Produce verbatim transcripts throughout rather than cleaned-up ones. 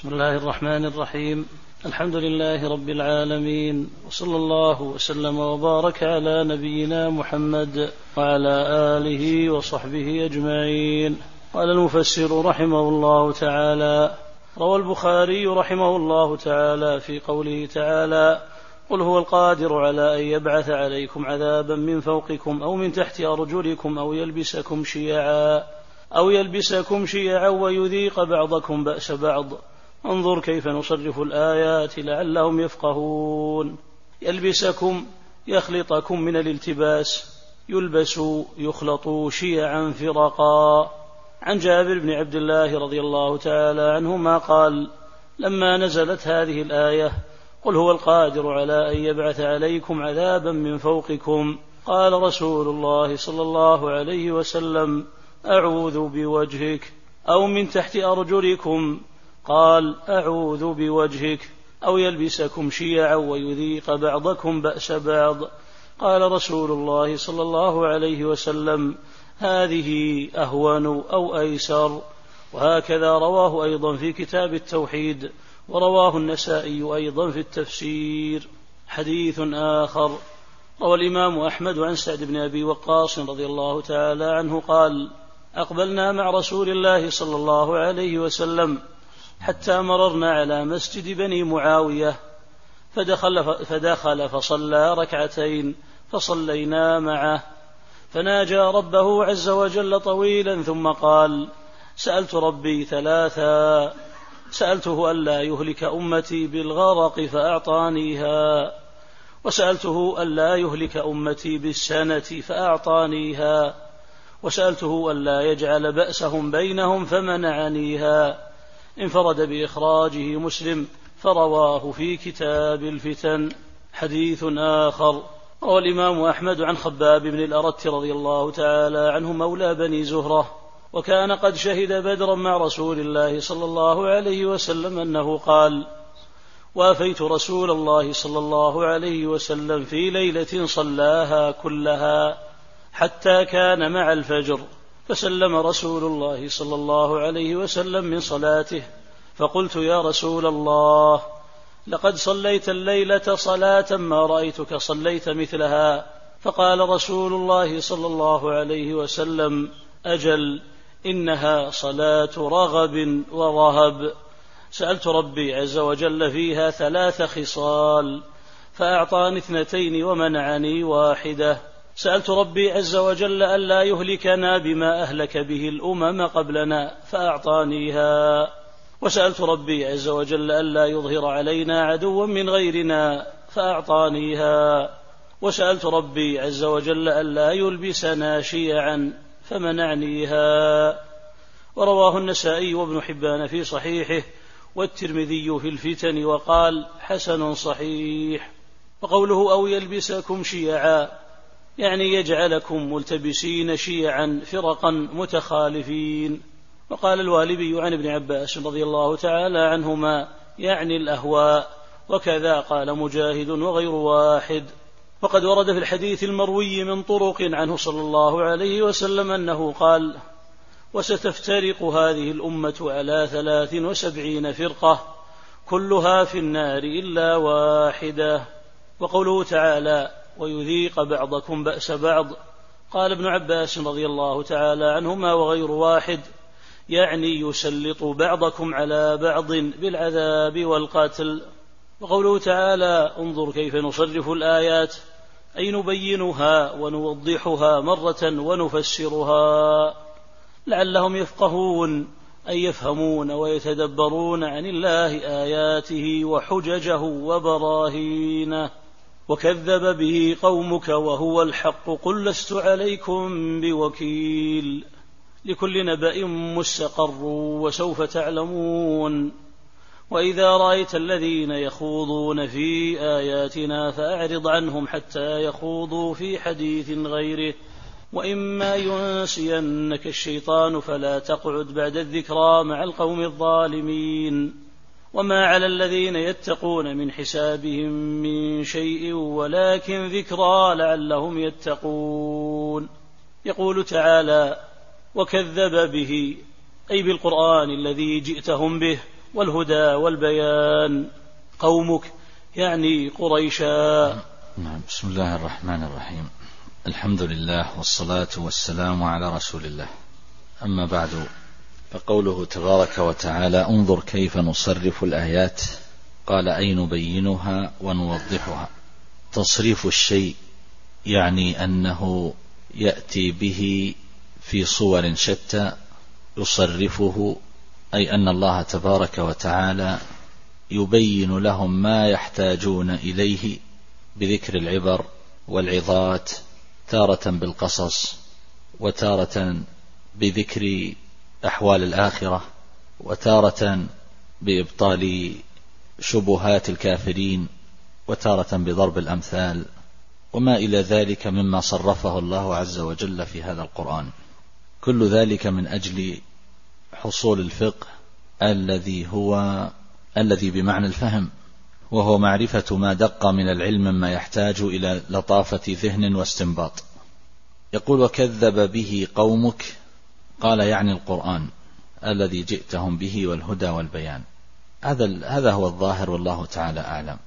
بسم الله الرحمن الرحيم. الحمد لله رب العالمين، وصلى الله وسلم وبارك على نبينا محمد وعلى آله وصحبه أجمعين. قال المفسر رحمه الله تعالى: روى البخاري رحمه الله تعالى في قوله تعالى: قل هو القادر على أن يبعث عليكم عذابا من فوقكم أو من تحت أرجلكم أو يلبسكم شيعا أو يلبسكم شيعا ويذيق بعضكم بأس بعض، انظر كيف نصرف الآيات لعلهم يفقهون. يلبسكم يخلطكم من الالتباس، يلبس يخلط شيعا فرقا. عن جابر بن عبد الله رضي الله تعالى عنهما قال: لما نزلت هذه الآية: قل هو القادر على أن يبعث عليكم عذابا من فوقكم، قال رسول الله صلى الله عليه وسلم: أعوذ بوجهك. أو من تحت أرجلكم، قال: أعوذ بوجهك. أو يلبسكم شيعا ويذيق بعضكم بأس بعض، قال رسول الله صلى الله عليه وسلم: هذه أهون أو أيسر. وهكذا رواه أيضا في كتاب التوحيد، ورواه النسائي أيضا في التفسير. حديث آخر: روى الإمام أحمد عن سعد بن أبي وقاص رضي الله تعالى عنه قال: أقبلنا مع رسول الله صلى الله عليه وسلم حتى مررنا على مسجد بني معاوية، فدخل, فدخل فصلى ركعتين فصلينا معه، فناجى ربه عز وجل طويلا ثم قال: سألت ربي ثلاثا، سألته ألا يهلك أمتي بالغرق فأعطانيها، وسألته ألا يهلك أمتي بالسنة فأعطانيها، وسألته ألا يجعل بأسهم بينهم فمنعنيها. انفرد بإخراجه مسلم فرواه في كتاب الفتن. حديث آخر: روى الإمام أحمد عن خباب بن الأرت رضي الله تعالى عنه مولى بني زهرة، وكان قد شهد بدرا مع رسول الله صلى الله عليه وسلم، أنه قال: وافيت رسول الله صلى الله عليه وسلم في ليلة صلاها كلها حتى كان مع الفجر، فسلم رسول الله صلى الله عليه وسلم من صلاته، فقلت: يا رسول الله، لقد صليت الليلة صلاة ما رأيتك صليت مثلها. فقال رسول الله صلى الله عليه وسلم: أجل، إنها صلاة رغب ورهب. سألت ربي عز وجل فيها ثلاث خصال، فأعطاني اثنتين ومنعني واحدة. سألت ربي عز وجل ألا يهلكنا بما أهلك به الأمم قبلنا فأعطانيها، وسألت ربي عز وجل ألا يظهر علينا عدوا من غيرنا فأعطانيها، وسألت ربي عز وجل ألا يلبسنا شيعا فمنعنيها. ورواه النسائي وابن حبان في صحيحه، والترمذي في الفتن، وقال: حسن صحيح. وقوله أو يلبسكم شيعا يعني يجعلكم ملتبسين شيعا فرقا متخالفين. وقال الوالبي عن ابن عباس رضي الله تعالى عنهما: يعني الأهواء. وكذا قال مجاهد وغير واحد. وقد ورد في الحديث المروي من طرق عنه صلى الله عليه وسلم أنه قال: وستفترق هذه الأمة على ثلاث وسبعين فرقة كلها في النار إلا واحدة. وقوله تعالى: ويذيق بعضكم بأس بعض، قال ابن عباس رضي الله تعالى عنهما وغير واحد: يعني يسلط بعضكم على بعض بالعذاب والقتل. وقوله تعالى: انظر كيف نصرف الآيات، أي نبينها ونوضحها مرة ونفسرها لعلهم يفقهون، أي يفهمون ويتدبرون عن الله آياته وحججه وبراهينه. وكذب به قومك وهو الحق قل لست عليكم بوكيل، لكل نبأ مستقر وسوف تعلمون. وإذا رأيت الذين يخوضون في آياتنا فأعرض عنهم حتى يخوضوا في حديث غيره، وإما ينسينك الشيطان فلا تقعد بعد الذكرى مع القوم الظالمين. وما على الذين يتقون من حسابهم من شيء ولكن ذكرى لعلهم يتقون. يقول تعالى: وكذب به، أي بالقرآن الذي جئتهم به والهدى والبيان. قومك يعني قريشا. نعم. بسم الله الرحمن الرحيم. الحمد لله والصلاة والسلام على رسول الله. أما بعد، فقوله تبارك وتعالى: انظر كيف نصرف الآيات، قال أي نبينها ونوضحها. تصريف الشيء يعني أنه يأتي به في صور شتى يصرفه، أي أن الله تبارك وتعالى يبين لهم ما يحتاجون إليه بذكر العبر والعظات، تارة بالقصص، وتارة بذكر أحوال الآخرة، وتارة بإبطال شبهات الكافرين، وتارة بضرب الأمثال، وما إلى ذلك مما صرفه الله عز وجل في هذا القرآن. كل ذلك من أجل حصول الفقه الذي هو الذي بمعنى الفهم، وهو معرفة ما دق من العلم مما يحتاج إلى لطافة ذهن واستنباط. يقول: وكذب به قومك، قال يعني القرآن الذي جئتهم به والهدى والبيان. هذا هذا هو الظاهر والله تعالى أعلم.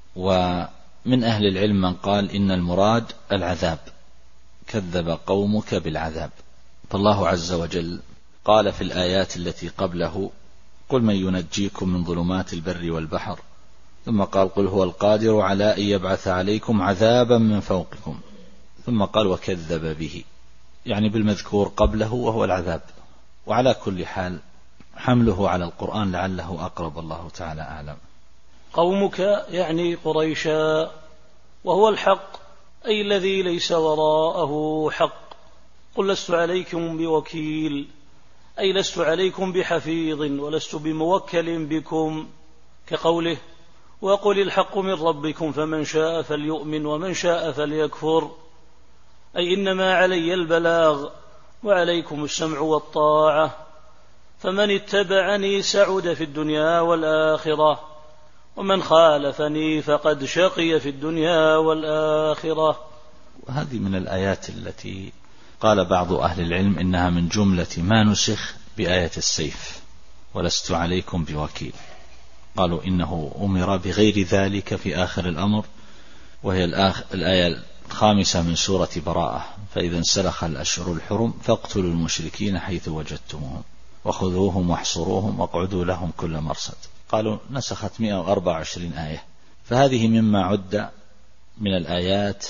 ومن أهل العلم من قال إن المراد العذاب، كذب قومك بالعذاب. فالله عز وجل قال في الآيات التي قبله: قل من ينجيكم من ظلمات البر والبحر، ثم قال: قل هو القادر على أن يبعث عليكم عذابا من فوقكم، ثم قال: وكذب به، يعني بالمذكور قبله وهو العذاب. وعلى كل حال حمله على القرآن لعله أقرب، الله تعالى أعلم. قومك يعني قريشا، وهو الحق أي الذي ليس وراءه حق. قل لست عليكم بوكيل، أي لست عليكم بحفيظ ولست بموكل بكم، كقوله: وقل الحق من ربكم فمن شاء فليؤمن ومن شاء فليكفر، أي إنما علي البلاغ وعليكم السمع والطاعة، فمن اتبعني سعد في الدنيا والآخرة، ومن خالفني فقد شقي في الدنيا والآخرة. وهذه من الآيات التي قال بعض أهل العلم إنها من جملة ما نسخ بآية السيف: ولست عليكم بوكيل. قالوا إنه أمر بغير ذلك في آخر الأمر، وهي الآية الخامسة من سورة براءة: فإذا انسلخ الأشهر الحرم فاقتلوا المشركين حيث وجدتموهم وخذوهم واحصروهم واقعدوا لهم كل مرصد. قالوا نسخت مئة وأربعة وعشرين آية. فهذه مما عد من الآيات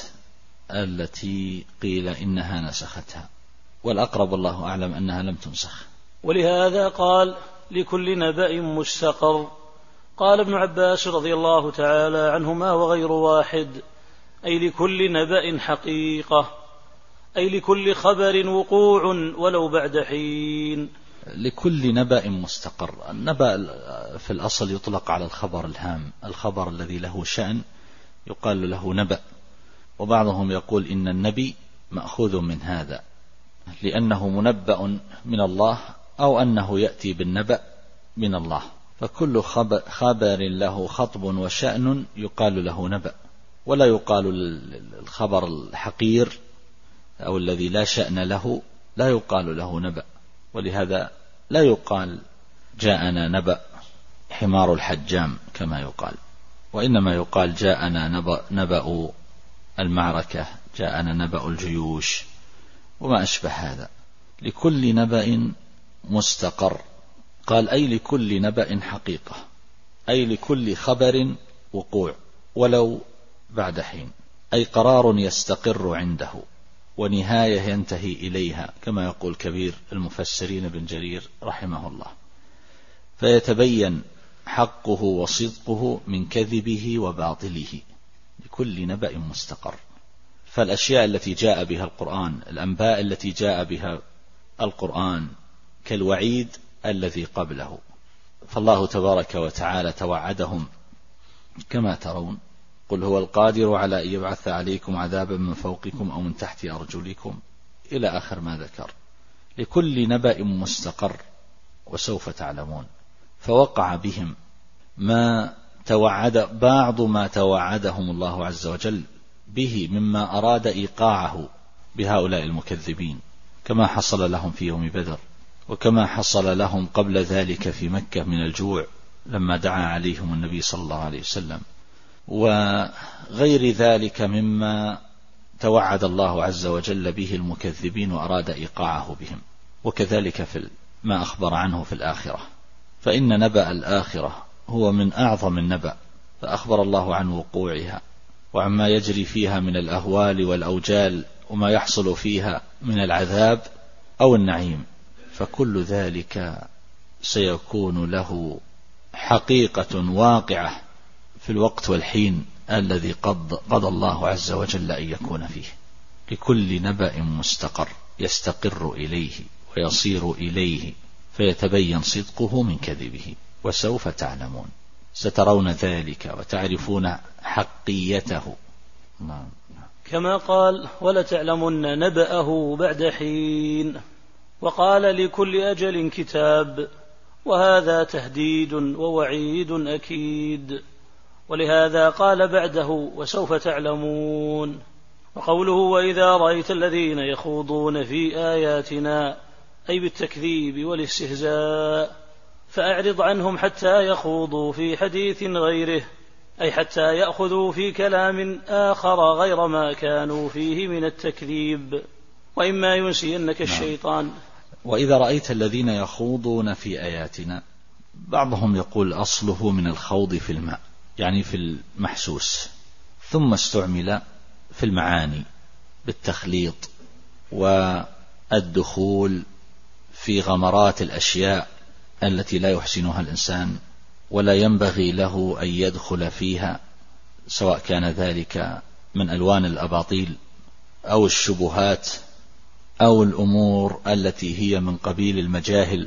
التي قيل إنها نسختها، والأقرب الله أعلم أنها لم تنسخ. ولهذا قال: لكل نبأ مستقر. قال ابن عباس رضي الله تعالى عنهما وغير واحد: أي لكل نبأ حقيقة، أي لكل خبر وقوع ولو بعد حين. لكل نبأ مستقر. النبأ في الأصل يطلق على الخبر الهام، الخبر الذي له شأن يقال له نبأ. وبعضهم يقول إن النبي مأخوذ من هذا، لأنه منبأ من الله، أو أنه يأتي بالنبأ من الله. فكل خبر له خطب وشأن يقال له نبأ، ولا يقال الخبر الحقير أو الذي لا شأن له لا يقال له نبأ. ولهذا لا يقال جاءنا نبأ حمار الحجام كما يقال، وإنما يقال جاءنا نبأ, نبأ المعركة، جاءنا نبأ الجيوش وما أشبه هذا. لكل نبأ مستقر. قال: أي لكل نبأ حقيقة، أي لكل خبر وقوع ولو بعد حين، أي قرار يستقر عنده ونهاية ينتهي إليها، كما يقول كبير المفسرين بن جرير رحمه الله. فيتبين حقه وصدقه من كذبه وباطله. لكل نبأ مستقر. فالأشياء التي جاء بها القرآن، الأنباء التي جاء بها القرآن، كالوعيد الذي قبله. فالله تبارك وتعالى توعدهم كما ترون: قل هو القادر على أن يبعث عليكم عذابا من فوقكم أو من تحت أرجلكم، إلى آخر ما ذكر. لكل نبأ مستقر، وسوف تعلمون. فوقع بهم ما توعد بعض ما توعدهم الله عز وجل به مما أراد إيقاعه بهؤلاء المكذبين، كما حصل لهم في يوم بدر، وكما حصل لهم قبل ذلك في مكة من الجوع لما دعا عليهم النبي صلى الله عليه وسلم، وغير ذلك مما توعد الله عز وجل به المكذبين وأراد إيقاعه بهم، وكذلك في ما أخبر عنه في الآخرة. فإن نبأ الآخرة هو من أعظم النبأ، فأخبر الله عن وقوعها وعما يجري فيها من الأهوال والأوجال وما يحصل فيها من العذاب أو النعيم، فكل ذلك سيكون له حقيقة واقعة في الوقت والحين الذي قضى قضى الله عز وجل أن يكون فيه. لكل نبأ مستقر يستقر إليه ويصير إليه فيتبين صدقه من كذبه، وسوف تعلمون، سترون ذلك وتعرفون حقيته. كما قال ولتعلمن نبأه بعد حين، وقال لكل أجل كتاب، وهذا تهديد ووعيد أكيد، ولهذا قال بعده وسوف تعلمون. وقوله وإذا رأيت الذين يخوضون في آياتنا أي بالتكذيب والاستهزاء فأعرض عنهم حتى يخوضوا في حديث غيره، أي حتى يأخذوا في كلام آخر غير ما كانوا فيه من التكذيب، وإما ينسينك الشيطان. وإذا رأيت الذين يخوضون في آياتنا، بعضهم يقول أصله من الخوض في الماء يعني في المحسوس، ثم استعمل في المعاني بالتخليط والدخول في غمرات الأشياء التي لا يحسنها الإنسان ولا ينبغي له أن يدخل فيها، سواء كان ذلك من ألوان الأباطيل أو الشبهات أو الأمور التي هي من قبيل المجاهل،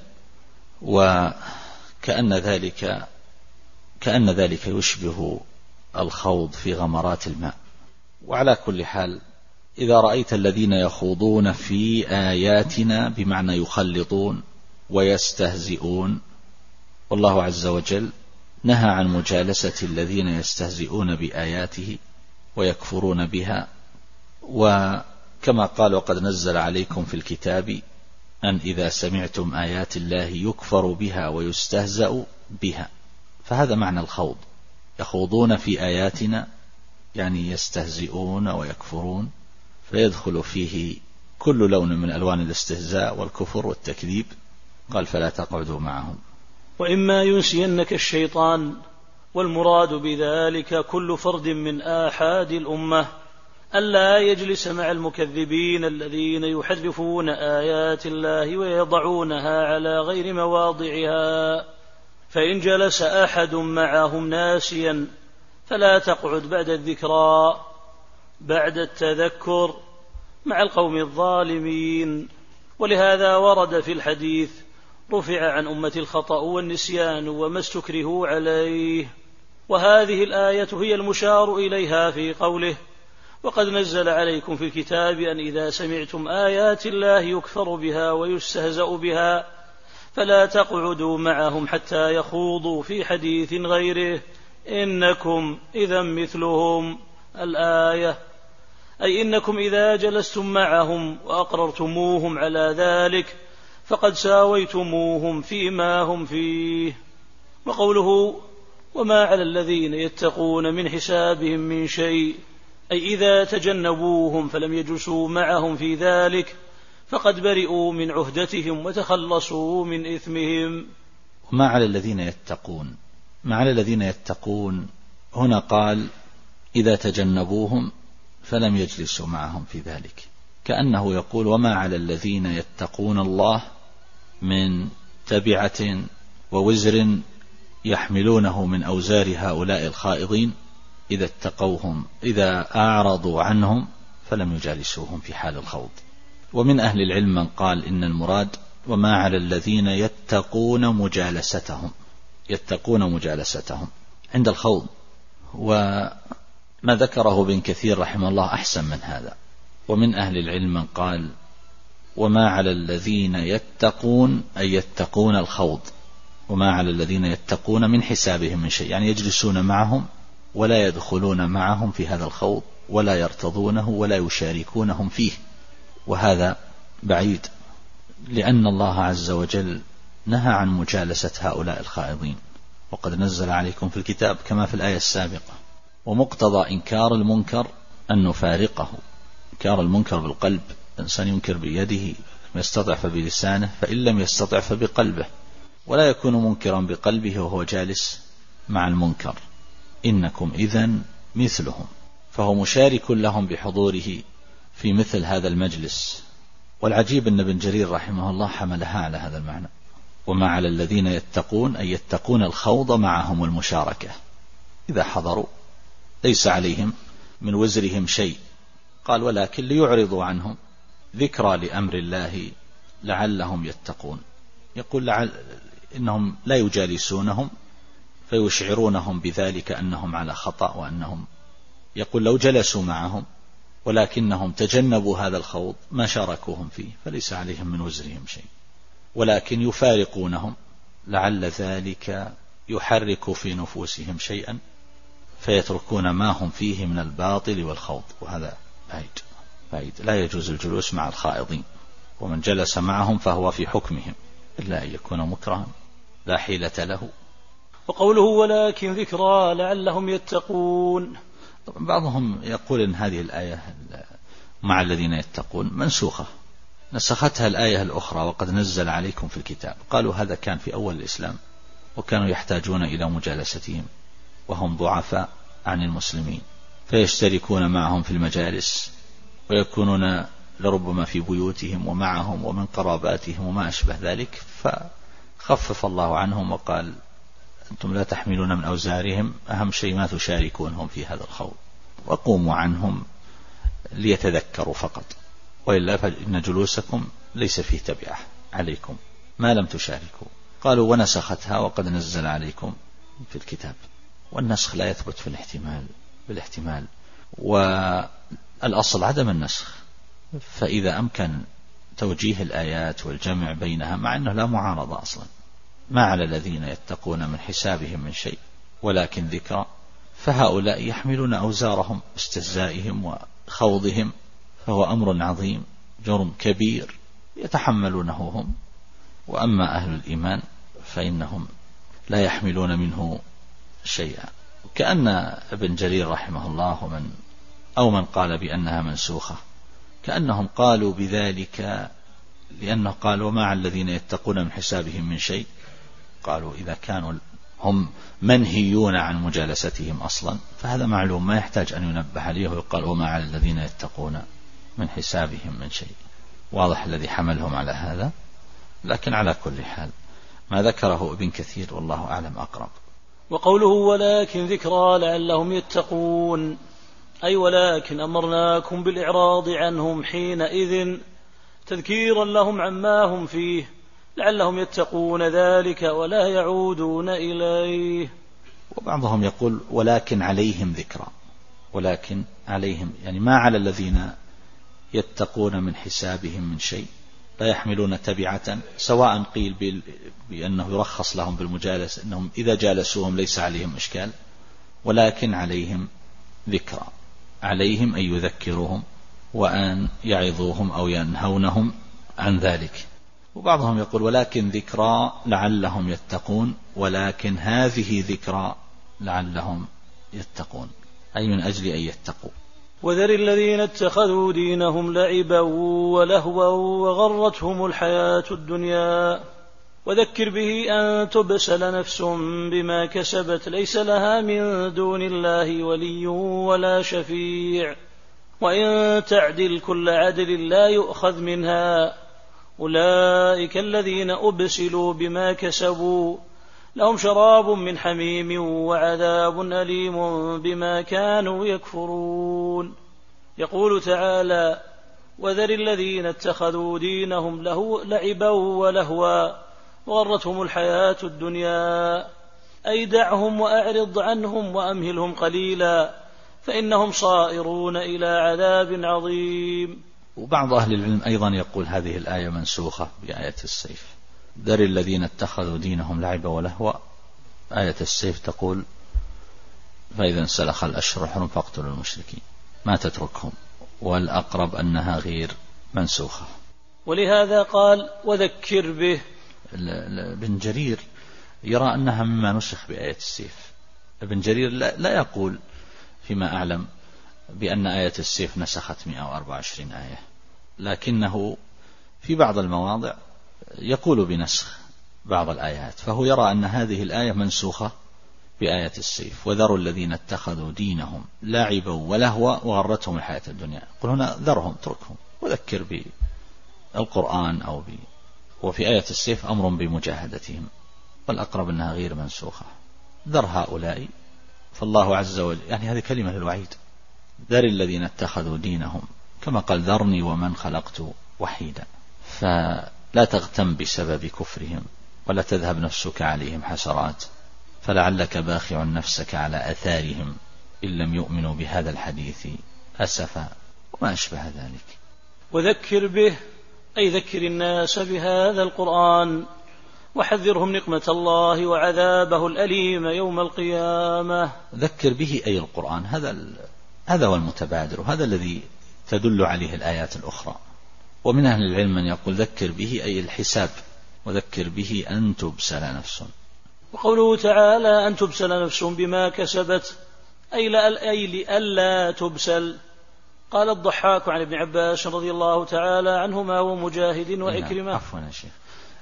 وكأن ذلك كأن ذلك يشبه الخوض في غمرات الماء. وعلى كل حال إذا رأيت الذين يخوضون في آياتنا بمعنى يخلطون ويستهزئون، والله عز وجل نهى عن مجالسة الذين يستهزئون بآياته ويكفرون بها، وكما قال وقد نزل عليكم في الكتاب أن إذا سمعتم آيات الله يكفر بها ويستهزأ بها، فهذا معنى الخوض، يخوضون في آياتنا يعني يستهزئون ويكفرون، فيدخل فيه كل لون من ألوان الاستهزاء والكفر والتكذيب. قال فلا تقعدوا معهم. وإما ينسينك الشيطان، والمراد بذلك كل فرد من آحاد الأمة ألا يجلس مع المكذبين الذين يحرفون آيات الله ويضعونها على غير مواضعها، فإن جلس أحد معهم ناسيا فلا تقعد بعد الذكرى بعد التذكر مع القوم الظالمين. ولهذا ورد في الحديث رفع عن أمة الخطأ والنسيان وما استكرهوا عليه، وهذه الآية هي المشار إليها في قوله وقد نزل عليكم في الكتاب أن إذا سمعتم آيات الله يكفر بها ويستهزأ بها فلا تقعدوا معهم حتى يخوضوا في حديث غيره إنكم إذا مثلهم. الآية أي إنكم إذا جلستم معهم وأقررتموهم على ذلك فقد ساويتموهم فيما هم فيه. وقوله وما على الذين يتقون من حسابهم من شيء، أي إذا تجنبوهم فلم يجلسوا معهم في ذلك فقد برئوا من عهدتهم وتخلصوا من إثمهم. وما على الذين يتقون، ما على الذين يتقون هنا قال إذا تجنبوهم فلم يجلسوا معهم في ذلك، كأنه يقول وما على الذين يتقون الله من تبعة ووزر يحملونه من أوزار هؤلاء الخائضين إذا اتقوهم إذا أعرضوا عنهم فلم يجالسوهم في حال الخوض. ومن أهل العلم من قال إن المراد وما على الذين يتقون مجالستهم يتقون مجالستهم عند الخوض، وما ذكره ابن كثير رحمه الله أحسن من هذا. ومن أهل العلم من قال وما على الذين يتقون أي يتقون الخوض، وما على الذين يتقون من حسابهم من شيء، يعني يجلسون معهم ولا يدخلون معهم في هذا الخوض ولا يرتضونه ولا يشاركونهم فيه، وهذا بعيد، لأن الله عز وجل نهى عن مجالسة هؤلاء الخائضين، وقد نزل عليكم في الكتاب كما في الآية السابقة. ومقتضى إنكار المنكر أن نفارقه. إنكار المنكر بالقلب، الإنسان ينكر بيده، لم يستطع فبلسانه، فإن لم يستطع فبقلبه، ولا يكون منكرا بقلبه وهو جالس مع المنكر، إنكم إذن مثلهم. فهو مشارك لهم بحضوره في مثل هذا المجلس. والعجيب أن ابن جرير رحمه الله حملها على هذا المعنى، وما على الذين يتقون أن يتقون الخوض معهم والمشاركة. إذا حضروا ليس عليهم من وزرهم شيء، قال ولكن ليعرضوا عنهم ذكرى لأمر الله لعلهم يتقون. يقول لعل إنهم لا يجالسونهم فيشعرونهم بذلك أنهم على خطأ، وأنهم يقول لو جلسوا معهم ولكنهم تجنبوا هذا الخوض ما شاركوهم فيه فليس عليهم من وزرهم شيء، ولكن يفارقونهم لعل ذلك يحرك في نفوسهم شيئا فيتركون ما هم فيه من الباطل والخوض، وهذا بعيد بعيد. لا يجوز الجلوس مع الخائضين، ومن جلس معهم فهو في حكمهم إلا أن يكون مكرها لا حيلة له. وقوله ولكن ذكرى لعلهم يتقون. طبعا بعضهم يقول إن هذه الآية مع الذين يتقون منسوخة، نسختها الآية الأخرى وقد نزل عليكم في الكتاب. قالوا هذا كان في أول الإسلام، وكانوا يحتاجون إلى مجالستهم وهم ضعفاء عن المسلمين، فيشتركون معهم في المجالس ويكونون لربما في بيوتهم ومعهم ومن قراباتهم وما أشبه ذلك، فخفف الله عنهم وقال أنتم لا تحملون من أوزارهم، أهم شيء ما تشاركونهم في هذا الخوض، وقوموا عنهم ليتذكروا فقط، وإلا فإن جلوسكم ليس فيه تبعة عليكم ما لم تشاركوا. قالوا ونسختها وقد نزل عليكم في الكتاب. والنسخ لا يثبت في الاحتمال بالاحتمال، والأصل عدم النسخ. فإذا أمكن توجيه الآيات والجمع بينها، مع أنه لا معارضة أصلا، ما على الذين يتقون من حسابهم من شيء ولكن ذكرى، فهؤلاء يحملون أوزارهم استهزائهم وخوضهم، فهو أمر عظيم جرم كبير يتحملونه هم. وأما أهل الإيمان فإنهم لا يحملون منه شيئا. كأن ابن جرير رحمه الله ومن أو من قال بأنها منسوخة كأنهم قالوا بذلك لأنه قال وما على الذين يتقون من حسابهم من شيء. قالوا إذا كانوا هم منهيون عن مجالستهم أصلا فهذا معلوم ما يحتاج أن ينبه عليه ويقال وما على الذين يتقون من حسابهم من شيء. واضح الذي حملهم على هذا. لكن على كل حال ما ذكره ابن كثير والله أعلم أقرب. وقوله ولكن ذكرى لعلهم يتقون، أي ولكن أمرناكم بالإعراض عنهم حينئذ تذكيرا لهم عما هم فيه لعلهم يتقون ذلك ولا يعودون إليه. وبعضهم يقول ولكن عليهم ذكرى، ولكن عليهم يعني ما على الذين يتقون من حسابهم من شيء، لا يحملون تبعة، سواء قيل بأنه يرخص لهم بالمجالس أنهم إذا جالسوهم ليس عليهم إشكال، ولكن عليهم ذكرى، عليهم أن يذكروهم وأن يعظوهم أو ينهونهم عن ذلك. وبعضهم يقول ولكن ذكرى لعلهم يتقون، ولكن هذه ذكرى لعلهم يتقون، أي من أجل أن يتقوا. وذر الذين اتخذوا دينهم لعبا ولهوا وغرتهم الحياة الدنيا وذكر به أن تبسل نفس بما كسبت ليس لها من دون الله ولي ولا شفيع وإن تعدل كل عدل لا يؤخذ منها أولئك الذين أبسلوا بما كسبوا لهم شراب من حميم وعذاب أليم بما كانوا يكفرون. يقول تعالى وذر الذين اتخذوا دينهم له لعبا ولهوا وغرتهم الحياة الدنيا، أي دعهم وأعرض عنهم وأمهلهم قليلا فإنهم صائرون إلى عذاب عظيم. وبعض أهل العلم أيضا يقول هذه الآية منسوخة بآية السيف. ذر الذين اتخذوا دينهم لعبا ولهوا، آية السيف تقول فإذا انسلخ الأشهر الحرم فاقتلوا المشركين، ما تتركهم، والأقرب أنها غير منسوخة. ولهذا قال وذكر به. ابن جرير يرى أنها مما نسخ بآية السيف. ابن جرير لا يقول فيما أعلم بأن آية السيف نسخت مئة وأربعة وعشرين آية، لكنه في بعض المواضع يقول بنسخ بعض الآيات، فهو يرى أن هذه الآية منسوخة بآية السيف. وذروا الذين اتخذوا دينهم لاعبا ولهوا وغرتهم الحياة الدنيا. يقول هنا ذرهم، تركهم، وذكر بالقرآن أو ب... وفي آية السيف أمر بمجاهدتهم، والأقرب أنها غير منسوخة. ذر هؤلاء، فالله عز وجل يعني هذه كلمة للوعيد، ذر الذين اتخذوا دينهم، كما قال ذرني ومن خلقت وحيدا. فلا تغتم بسبب كفرهم ولا تذهب نفسك عليهم حسرات، فلعلك باخع نفسك على أثارهم إن لم يؤمنوا بهذا الحديث أسفا، وما أشبه ذلك. وذكر به أي ذكر الناس بهذا القرآن، وحذرهم نقمة الله وعذابه الأليم يوم القيامة. ذكر به أي القرآن، هذا هذا هو المتبادر، وهذا الذي تدل عليه الآيات الأخرى. ومن أهل العلم من يقول ذكر به أي الحساب، وذكر به أن تبسل نفس. وقوله تعالى أن تبسل نفس بما كسبت أي لألا تبسل. قال الضحاك عن ابن عباس رضي الله تعالى عنهما ومجاهد وعكرمة. عفوا يا شيخ.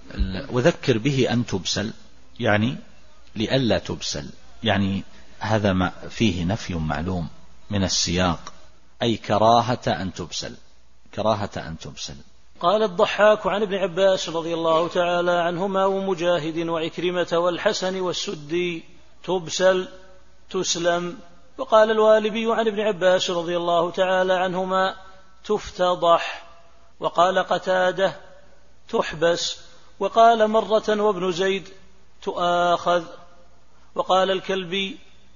وذكر به أن تبسل يعني لألا تبسل، يعني هذا ما فيه نفي معلوم من السياق، أي كراهة أن تبسل، كراهة أن تبسل. قال الضحاك عن ابن عباس رضي الله تعالى عنهما ومجاهد وعكرمة والحسن والسدي تبسل تسلم. وقال الوالبي عن ابن عباس رضي الله تعالى عنهما تفتضح. وقال قتادة تحبس. وقال مرة وابن زيد تؤاخذ. وقال الكلبي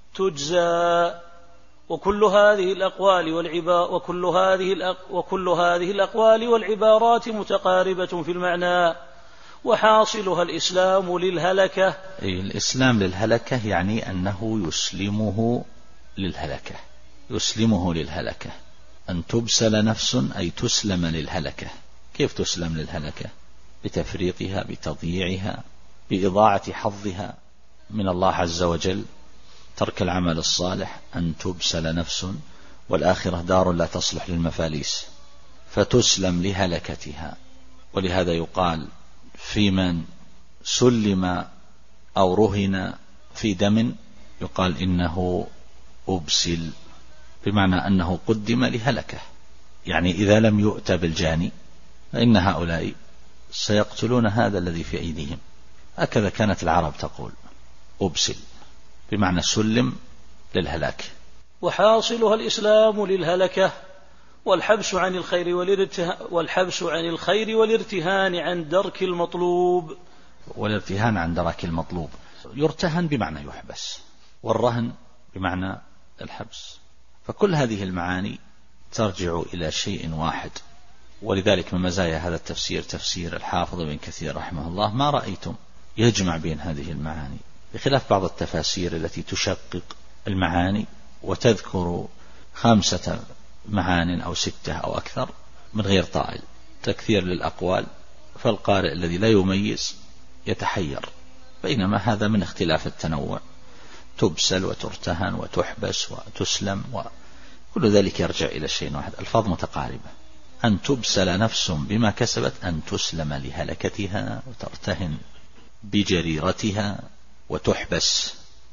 تجزى. وكل هذه الأقوال والعبا وكل هذه الأق وكل هذه الأقوال والعبارات متقاربة في المعنى، وحاصلها الإسلام للهلكة. أي الإسلام للهلكة يعني أنه يسلمه للهلكة، يسلمه للهلكة. أن تبسل نفس أي تسلم للهلكة. كيف تسلم للهلكة؟ بتفريطها، بتضييعها، بإضاعة حظها من الله عز وجل، ترك العمل الصالح. أن تبسل نفس، والآخرة دار لا تصلح للمفاليس، فتسلم لهلكتها. ولهذا يقال في من سلم أو رهن في دم يقال إنه أبسل، بمعنى أنه قدم لهلكة، يعني إذا لم يؤت بالجاني فإن هؤلاء سيقتلون هذا الذي في أيديهم. هكذا كانت العرب تقول أبسل، بمعنى سلم للهلاك. وحاصلها الإسلام للهلكة، والحبس عن الخير والارتهان والحبس عن الخير والارتهان عن درك المطلوب. والارتهان عن درك المطلوب، يرتهن بمعنى يحبس، والرهن بمعنى الحبس. فكل هذه المعاني ترجع إلى شيء واحد. ولذلك من مزايا هذا التفسير تفسير الحافظ ابن كثير رحمه الله ما رأيتم يجمع بين هذه المعاني، بخلاف بعض التفاسير التي تشقق المعاني وتذكر خمسة معان أو ستة أو أكثر من غير طائل، تكثير للأقوال، فالقارئ الذي لا يميز يتحير. بينما هذا من اختلاف التنوع، تبسل وترتهن وتحبس وتسلم، وكل ذلك يرجع إلى شيء واحد، ألفاظ متقاربة. أن تبسل نفس بما كسبت، أن تسلم لهلكتها وترتهن بجريرتها وتحبس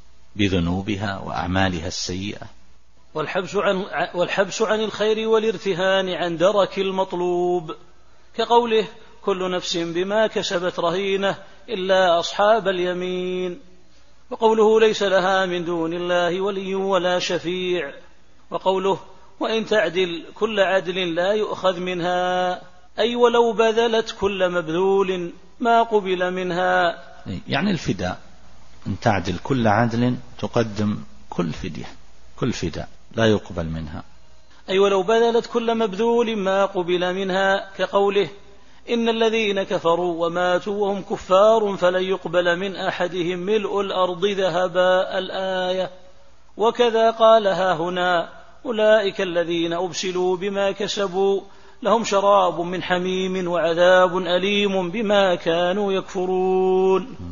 بذنوبها وأعمالها السيئة. والحبس عن, والحبس عن الخير والارتهان عن درك المطلوب، كقوله كل نفس بما كسبت رهينة إلا أصحاب اليمين. وقوله ليس لها من دون الله ولي ولا شفيع. وقوله وإن تعدل كل عدل لا يؤخذ منها، أي ولو بذلت كل مبذول ما قبل منها. يعني الفداء، أن تعدل كل عدل تقدم كل فدية، كل فداء لا يقبل منها. أي ولو بذلت كل مبذول ما قبل منها، كقوله إن الذين كفروا وماتوا وهم كفار فلن يقبل من أحدهم ملء الأرض ذهبا، الآية. وكذا قالها هنا أولئك الذين أبسلوا بما كسبوا لهم شراب من حميم وعذاب أليم بما كانوا يكفرون.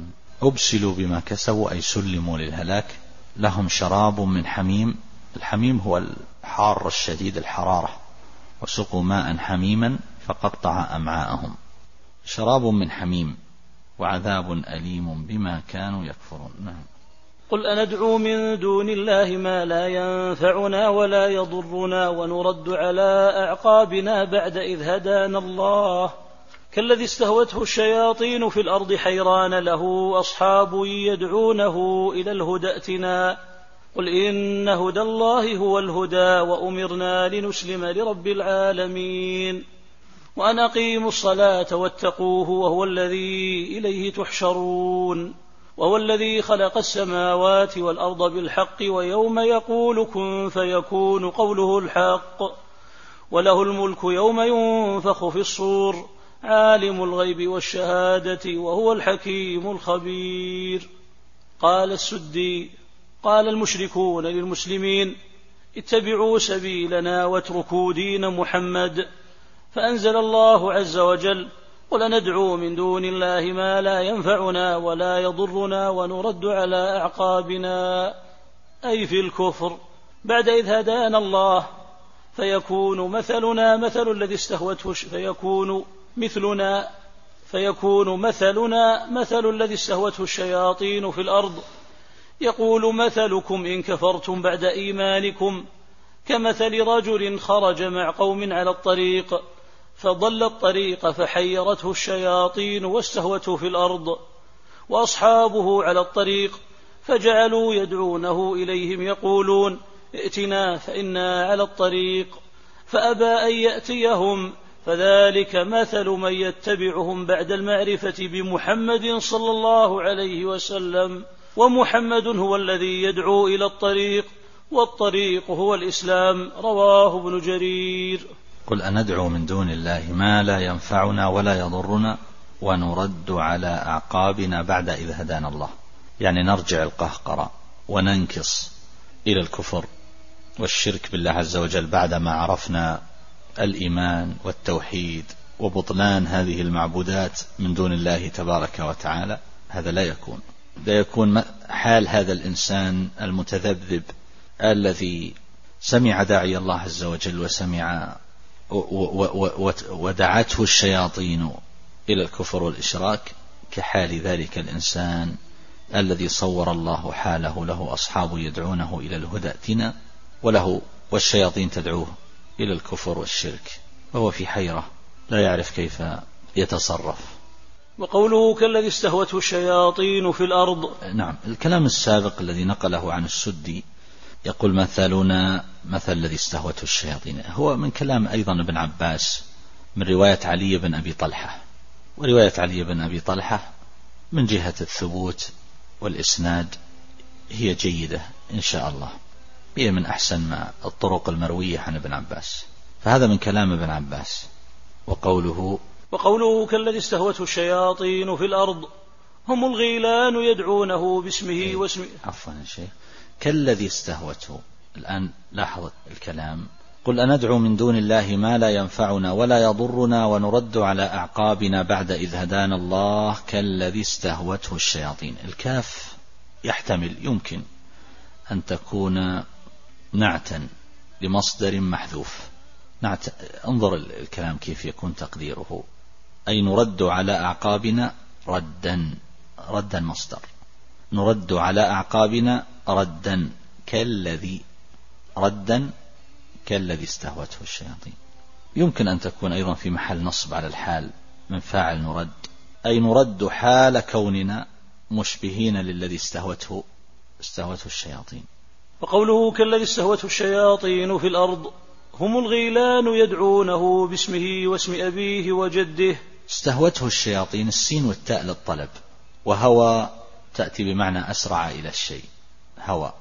أبسلوا بما كسبوا أي سلموا للهلاك. لهم شراب من حميم، الحميم هو الحار الشديد الحرارة، وسقوا ماء حميما فقطع أمعاءهم. شراب من حميم وعذاب أليم بما كانوا يكفرون. نعم. قل أندعو من دون الله ما لا ينفعنا ولا يضرنا ونرد على أعقابنا بعد إذ هدانا الله كالذي استهوته الشياطين في الأرض حيران له أصحاب يدعونه إلى الهدى ائتنا قل إن هدى الله هو الهدى وأمرنا لنسلم لرب العالمين وأن أقيموا الصلاة واتقوه وهو الذي إليه تحشرون وهو الذي خلق السماوات والأرض بالحق ويوم يقول كن فيكون قوله الحق وله الملك يوم ينفخ في الصور عالم الغيب والشهادة وهو الحكيم الخبير. قال السدي قال المشركون للمسلمين اتبعوا سبيلنا واتركوا دين محمد، فأنزل الله عز وجل قل ندعو من دون الله ما لا ينفعنا ولا يضرنا ونرد على أعقابنا أي في الكفر بعد إذ هدانا الله فيكون مثلنا مثل الذي استهوته فيكون مثلنا فيكون مثلنا مثل الذي استهوته الشياطين في الأرض يقول مثلكم إن كفرتم بعد إيمانكم كمثل رجل خرج مع قوم على الطريق فضل الطريق فحيرته الشياطين واستهوته في الأرض وأصحابه على الطريق فجعلوا يدعونه إليهم يقولون ائتنا فإنا على الطريق فأبى أن يأتيهم فذلك مثل من يتبعهم بعد المعرفة بمحمد صلى الله عليه وسلم ومحمد هو الذي يدعو إلى الطريق والطريق هو الإسلام. رواه ابن جرير. قل أندعو من دون الله ما لا ينفعنا ولا يضرنا ونرد على أعقابنا بعد إذ هدانا الله، يعني نرجع القهقرة وننكص إلى الكفر والشرك بالله عز وجل بعدما عرفنا الإيمان والتوحيد وبطلان هذه المعبودات من دون الله تبارك وتعالى. هذا لا يكون لا يكون حال هذا الإنسان المتذبذب الذي سمع داعي الله عز وجل وسمع ودعته الشياطين إلى الكفر والإشراك كحال ذلك الإنسان الذي صور الله حاله له أصحاب يدعونه إلى الهدى ائتنا وله والشياطين تدعوه إلى الكفر والشرك، وهو في حيرة لا يعرف كيف يتصرف. وقوله كالذي استهوته الشياطين في الأرض. نعم، الكلام السابق الذي نقله عن السدي يقول مثلنا مثل الذي استهوته الشياطين هو من كلام أيضا ابن عباس من رواية علي بن أبي طلحة، ورواية علي بن أبي طلحة من جهة الثبوت والإسناد هي جيدة إن شاء الله، هي من أحسن ما الطرق المروية عن ابن عباس، فهذا من كلام ابن عباس. وقوله وقوله كالذي استهوته الشياطين في الأرض هم الغيلان يدعونه باسمه واسمه. عفوا يا شيخ، كالذي استهوته. الآن لاحظ الكلام، قل أندعو من دون الله ما لا ينفعنا ولا يضرنا ونرد على أعقابنا بعد إذ هدانا الله كالذي استهوته الشياطين. الكاف يحتمل يمكن أن تكون نعتا لمصدر محذوف. نعت انظر الكلام كيف يكون تقديره، أي نرد على أعقابنا ردا، ردا مصدر، نرد على أعقابنا ردا كالذي ردا كالذي استهوته الشياطين. يمكن أن تكون أيضا في محل نصب على الحال من فاعل نرد، أي نرد حال كوننا مشبهين للذي استهوته استهوته الشياطين. وقوله كالذي استهوته الشياطين في الأرض هم الغيلان يدعونه باسمه واسم أبيه وجده. استهوته الشياطين السين والتاء للطلب، وهوى تأتي بمعنى أسرع إلى الشيء هوى،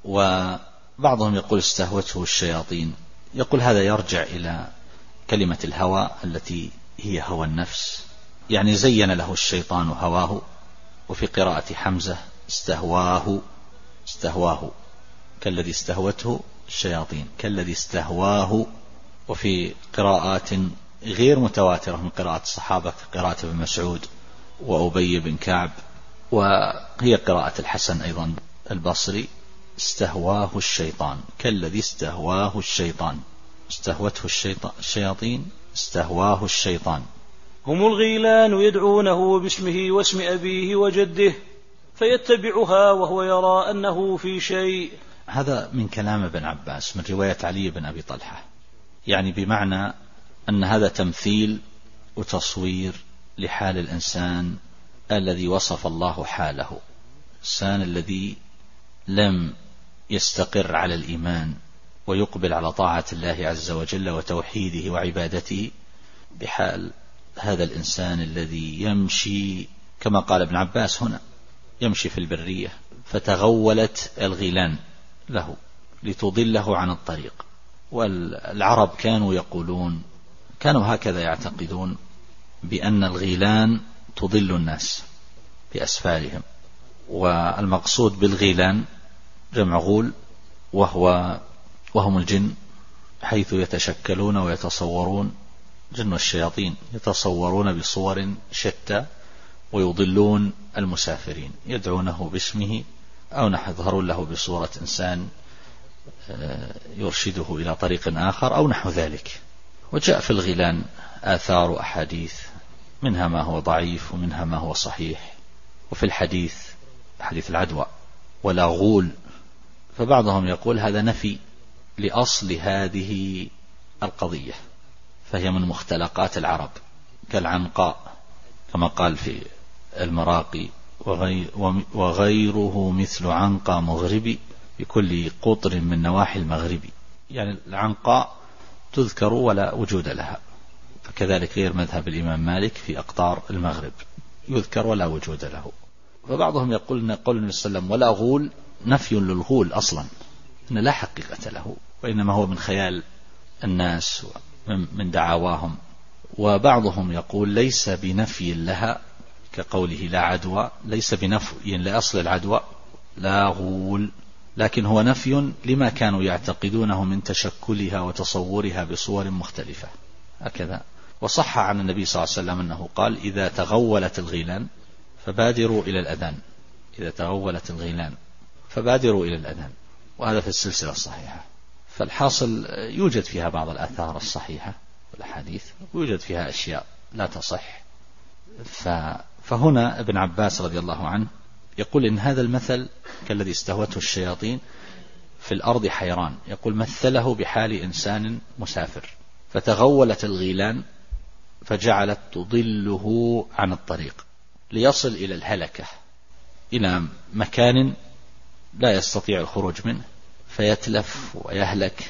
وبعضهم يقول استهوته الشياطين، يقول هذا يرجع إلى كلمة الهوى التي هي هوى النفس، يعني زين له الشيطان هواه. وفي قراءة حمزة استهواه استهواه كالذي استهوته الشياطين كالذي استهواه. وفي قراءات غير متواترة من قراءة الصحابة قراءة ابن مسعود وأبي بن كعب وهي قراءة الحسن أيضا البصري: استهواه الشيطان كالذي استهواه الشيطان، استهوته الشيطان الشياطين استهواه الشيطان. هم الغيلان يدعونه باسمه واسم أبيه وجده فيتبعها وهو يرى أنه في شيء. هذا من كلام ابن عباس من رواية علي بن أبي طلحة، يعني بمعنى أن هذا تمثيل وتصوير لحال الإنسان الذي وصف الله حاله، الإنسان الذي لم يستقر على الإيمان ويقبل على طاعة الله عز وجل وتوحيده وعبادته، بحال هذا الإنسان الذي يمشي كما قال ابن عباس هنا، يمشي في البرية فتغولت الغيلان له لتضله عن الطريق. والعرب كانوا يقولون، كانوا هكذا يعتقدون بأن الغيلان تضل الناس بأسفارهم، والمقصود بالغيلان جمع غول، وهو وهم الجن، حيث يتشكلون ويتصورون، جن الشياطين يتصورون بصور شتى ويضلون المسافرين، يدعونه باسمه أو يظهرون له بصورة إنسان يرشده إلى طريق آخر أو نحو ذلك. وجاء في الغيلان آثار وأحاديث، منها ما هو ضعيف ومنها ما هو صحيح. وفي الحديث حديث العدوى ولا غول، فبعضهم يقول هذا نفي لأصل هذه القضية، فهي من مختلقات العرب كالعنقاء كما قال في المراقي: وغيره مثل عنقى مغربي بكل قطر من نواحي المغربي. يعني العنقاء تذكر ولا وجود لها، فكذلك غير مذهب الإمام مالك في أقطار المغرب، يذكر ولا وجود له. فبعضهم يقول أن قول النبي صلى الله عليه وسلم ولا غول نفي للغول أصلا، أن لا حقيقة له، وإنما هو من خيال الناس من دعواهم. وبعضهم يقول ليس بنفي لها كقوله لا عدوى، ليس بنفي لأصل العدوى لا غول، لكن هو نفي لما كانوا يعتقدونه من تشكلها وتصورها بصور مختلفة هكذا. وصح عن النبي صلى الله عليه وسلم أنه قال: إذا تغولت الغيلان فبادروا إلى الأذان، إذا تغولت الغيلان فبادروا إلى الأذان. وهذا في السلسلة الصحيحة. فالحاصل يوجد فيها بعض الآثار الصحيحة والأحاديث، ويوجد فيها أشياء لا تصح. فهنا ابن عباس رضي الله عنه يقول إن هذا المثل كالذي استهوته الشياطين في الأرض حيران، يقول مثله بحال إنسان مسافر فتغولت الغيلان فجعلت تضله عن الطريق ليصل إلى الهلكة، إلى مكان لا يستطيع الخروج منه، فيتلف ويهلك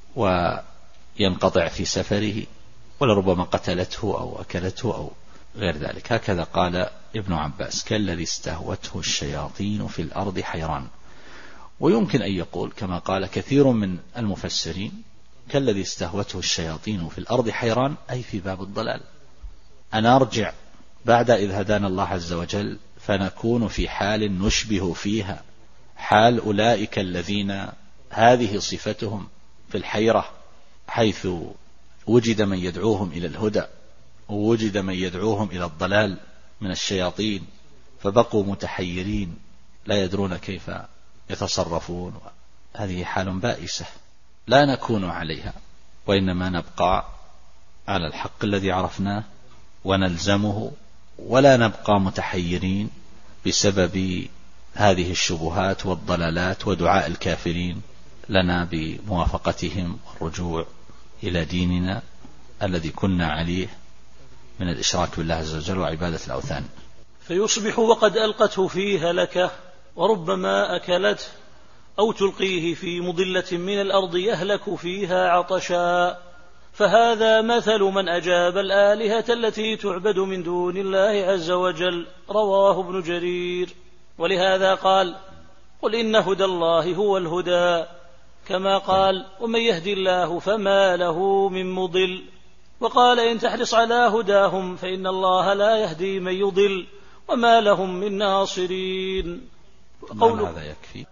وينقطع في سفره، ولربما قتلته أو أكلته أو غير ذلك. هكذا قال ابن عباس: كالذي استهوته الشياطين في الأرض حيران. ويمكن أن يقول كما قال كثير من المفسرين: كالذي استهوته الشياطين في الأرض حيران، أي في باب الضلال، أن أرجع بعد إذ هدانا الله عز وجل فنكون في حال نشبه فيها حال أولئك الذين هذه صفتهم في الحيرة، حيث وجد من يدعوهم إلى الهدى ووجد من يدعوهم إلى الضلال من الشياطين، فبقوا متحيرين لا يدرون كيف يتصرفون. هذه حال بائسة لا نكون عليها، وإنما نبقى على الحق الذي عرفناه ونلزمه، ولا نبقى متحيرين بسبب هذه الشبهات والضلالات ودعاء الكافرين لنا بموافقتهم والرجوع إلى ديننا الذي كنا عليه من الإشراك بالله عز وجل وعبادة الأوثان. فيصبح وقد ألقته في هلكة، وربما أكلته أو تلقيه في مضلة من الأرض يهلك فيها عطشا. فهذا مثل من أجاب الآلهة التي تعبد من دون الله عز وجل. رواه ابن جرير. ولهذا قال: قل إن هدى الله هو الهدى، كما قال: ومن يهد الله فما له من مضل. وقال: إن تحرص على هداهم فإن الله لا يهدي من يضل وما لهم من ناصرين. قول هذا يكفي.